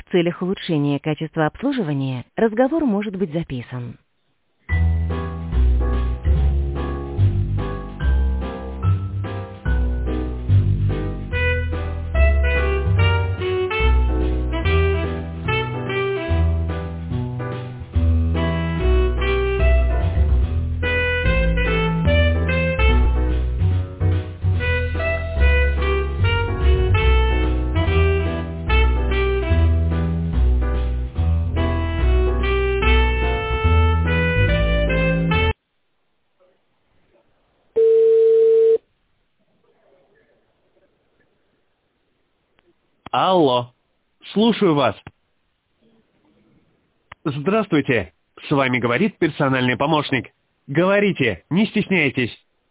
В целях улучшения качества обслуживания разговор может быть записан. Алло, слушаю вас. Здравствуйте, с вами говорит персональный помощник. Говорите, не стесняйтесь.